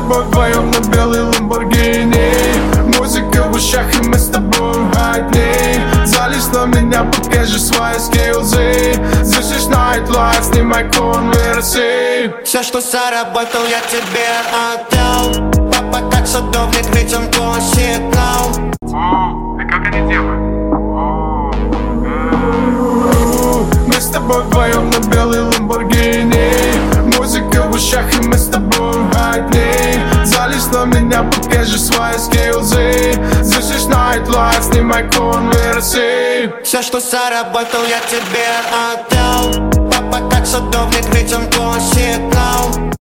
тобой вдвоем на белой Lamborghini. Музыка в ушах, и мы с тобой одни. Залезь на меня, покажи свои скиллзы. This is nightlife, снимай конверсы. Все, что заработал, я тебе отдал. Папа как садовник, ведь он посекал. И как они делают? Мы с тобой вдвоем на белой Lamborghini. Музыка в ушах, и мы с тобой одни. Залезь на меня, покажи свои скиллзы. This is nightlife, снимай конверсы. Все, что заработал, я тебе отдал. Папа как садовник, ведь он посекал.